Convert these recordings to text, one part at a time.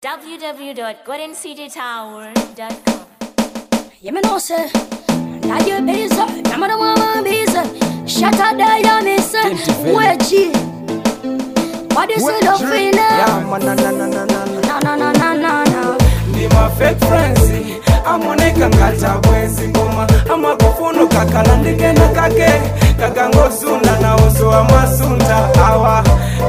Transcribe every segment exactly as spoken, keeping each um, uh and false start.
w w w dot golden city tower dot com. You me know say, now you busy, I'm the one busy. Shut up, die, you miss it. Wedgie, what you say, don't feel it? Yeah, man, na na na na na Na na na na na na. Ni my fake friends, amoneka ngata bwezi ngoma, ama kufuno kakala ndike na kake, kakango sunda na oso amasunda awa.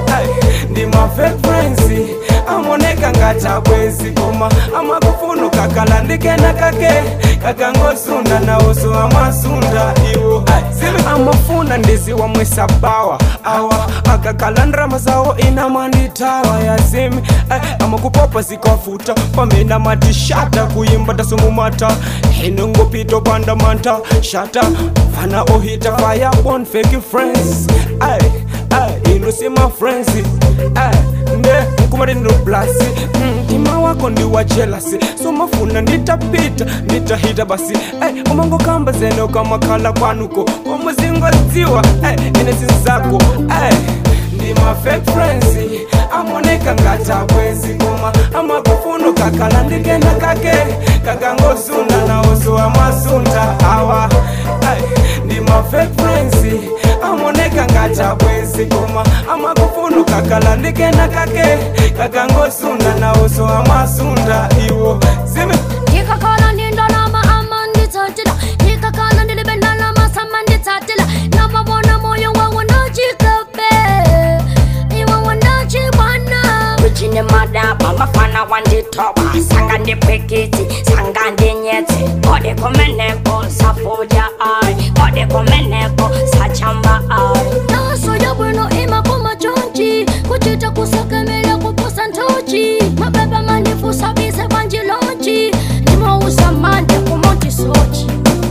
Ni my fake friends, amoneka ngata bwezi ngoma, ama kufuno kakala ndike na kake, kakango sunda na oso amasunda iwo. Amafuna ndizi wa mwesabawa awa, akakalandra mazao ina manditawa ya zimi. Amakupopa zikafuta pamena matishata kuyimba tasumumata hinungo pito panda manta shata fana ohita fire born fake friends ay ay inusi my friends ay nde nkumari ndo blasi mtima wako ndi wa jealousy so mafuna nitapita nitahita basi ay umango kamba zeno kama kala kwanuko omuzingo ziwa ay inesinzako ay ni my fake friends amoneka ngata bwezi ngoma, ama kufuno kakala ndike na kake, kakango sunda na oso amasunda awa. Ay, ni my fake friends, amoneka ngata bwezi ngoma, ama kufuno kakala ndike na kake, kakango sunda na oso amasunda iwo. Zime Nika kala ninda nama amandi tatila, nika kala nilibenda nama samandi tatila, nama wana moyo wa wanajikabe, iwa wanajibana. Richine mada mama fana wandi toba, sanga ndi pekiti, sanga ndi nyeti, kode komeneko safoja ai, kode komeneko sachamba ai. Naso ya bueno ima kuma chonchi, kuchita kusakemela kuposa ntochi, mabeba mandifu sabise banjilonchi, nimo usamande kumonti sochi.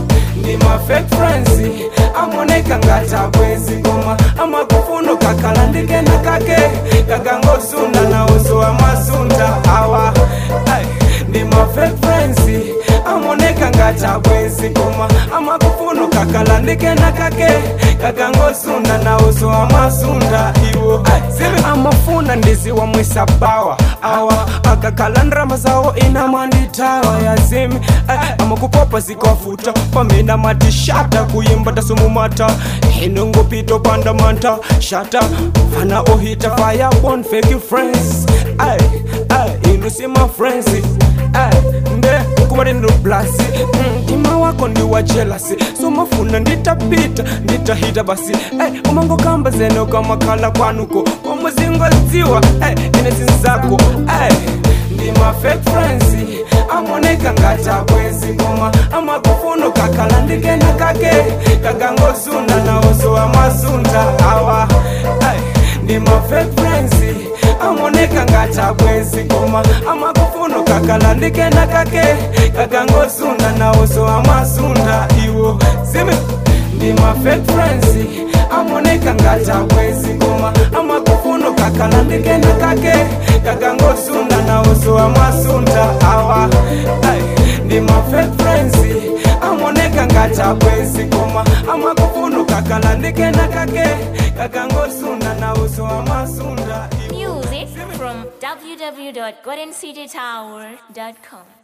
Ni my fake friends, amoneka ngata bwezi ngoma, ama kufuno kakala ndike na kake, kakango sunda na oso amasunda awa. Ay, ni my fake friends, amoneka ngata bwezi ngoma, ama kufuno kakala ndike na kake, kakango sunda na oso amasunda iwo. Ay, zime amafuna ndizi wa mwesabawa awa, akakalandra mazao ina manditawa ya zimi. Ay, amakupopa zikafuta pamena matishata kuyimba tasumumata hinungo pito panda manta shata fana ohita fire born fake friends ay ay inusi my friends ay nde nkumari ndo blasi mtima wako ndi wa jealousy so mafuna nitapita nitahita basi ay umango kamba zeno kama kala kwanuko omuzingo ziwa ay inesinzako ay ni my fake friends amoneka ngata bwezi ngoma, ama kufuno kakala ndike na kake, kakango sunda na oso amasunda awa. Ay, ni my fake friends, amoneka ngata bwezi ngoma, ama kufuno kakala ndike na kake, kakango sunda na oso amasunda iwo. Zime ni my fake friends, amoneka ngata bwezi ngoma, ama kufuno kakala ndike na kake, kakango sunda na oso amasunda awa. Ay, ni my fake friends, amoneka ngata bwezi ngoma, ama kufuno kakala ndike na kake, kakango sunda na oso amasunda iwo. Music from w w w dot golden city tower dot com.